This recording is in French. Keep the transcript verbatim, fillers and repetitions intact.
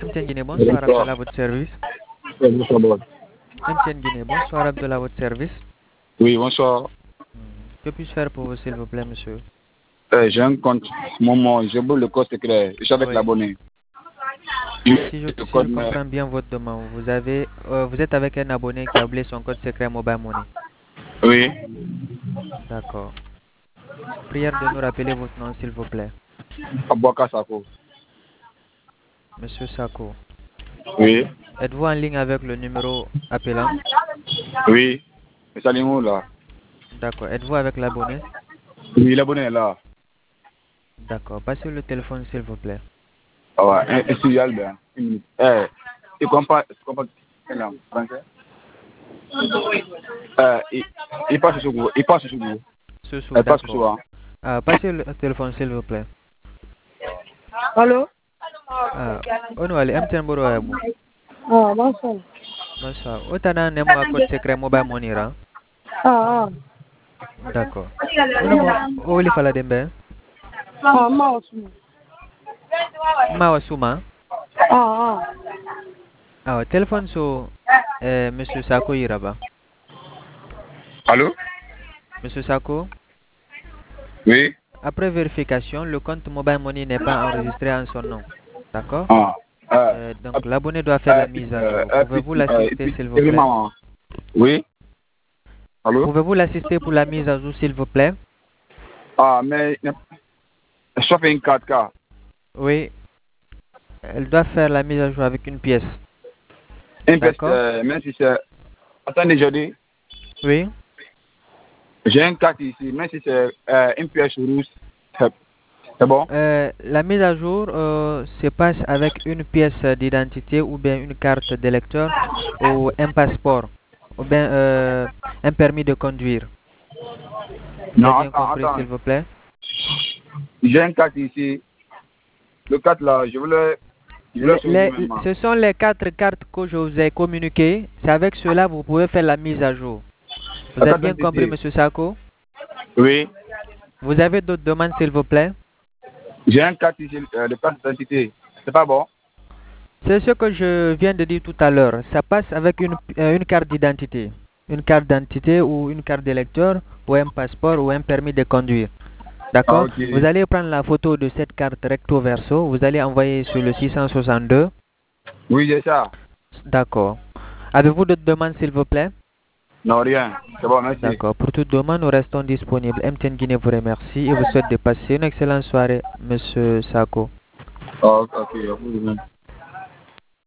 M T N Guinée, bonsoir, Abdallah, votre service. M T N Guinée, bonsoir, Abdallah, votre service. Oui, bonsoir. Que puis-je faire pour vous, s'il vous plaît, monsieur? Euh, j'ai un compte, moment, j'ai beau le code secret, je suis avec Oui. l'abonné. Si je, si je comprends bien votre demande, vous avez, euh, vous êtes avec un abonné qui a oublié son code secret Mobile Money. Oui. D'accord. Prière de nous rappeler votre nom, s'il vous plaît. Abouaka Sako. Monsieur Sako. Oui. Êtes-vous en ligne avec le numéro appelant? Oui. Mais ça où là? D'accord. Êtes-vous avec l'abonné? Oui, l'abonné est là. D'accord. Passez le téléphone, s'il vous plaît. Ah ouais, un, un studio bien. Une minute. Eh, tu comprends, tu comprends quelle langue? Français? Euh, il, il passe sur Google. Il passe sur Google. Ce sous, Il passe sur d'accord. hein. Ah, passez le téléphone, s'il vous plaît. Allô? Ah, on va aller M T N Boro Abu. Ah, bonsoir. Bonsoir. Otana nemo a code secret Mobile Money ra. Ah, ah. D'accord. On va fala dembe. Ah, ma osuma. Ma wasuma. Ah, ah. Ah, téléphone so euh, monsieur Sako Iraba. Allô? Monsieur Sako. Oui. Après vérification, le compte Mobile Money n'est pas enregistré en son nom. D'accord? Ah. Euh, euh, donc l'abonné doit faire euh, la mise à jour. euh, Pouvez-vous euh, l'assister, euh, s'il vous plaît? Oui. Allô? Pouvez-vous l'assister pour la mise à jour, s'il vous plaît? Ah, mais je fais une quatre K. Oui. Elle doit faire la mise à jour avec une pièce. Une pièce, D'accord? euh, même si c'est... Attendez, je dis. Oui. J'ai un carte ici, même si c'est euh, une pièce rouge. C'est bon? Euh, la mise à jour euh, se passe avec une pièce d'identité ou bien une carte d'électeur ou un passeport ou bien euh, un permis de conduire. J'ai Non, bien attends, compris, attends. s'il vous plaît. J'ai un carte ici. Le carte là, je voulais... Je voulais Les, changer les, maintenant. ce sont les quatre cartes que je vous ai communiquées. C'est avec cela que vous pouvez faire la mise à jour. Vous La avez carte bien compris, d'identité. M. Sako? Oui. Vous avez d'autres demandes, s'il vous plaît? J'ai un carte ici, euh, de carte d'identité. C'est pas bon? C'est ce que je viens de dire tout à l'heure. Ça passe avec une, euh, une carte d'identité. Une carte d'identité ou une carte d'électeur ou un passeport ou un permis de conduire. Ah, D'accord? ok. Vous allez prendre la photo de cette carte recto verso. Vous allez envoyer sur le six cent soixante-deux. Oui, j'ai ça. D'accord. Avez-vous d'autres demandes, s'il vous plaît? Non, rien. C'est bon, merci. D'accord. Pour toute demande, nous restons disponibles. M T N Guinée vous remercie et vous souhaite de passer une excellente soirée, Monsieur Sako. Oh, ok, ok.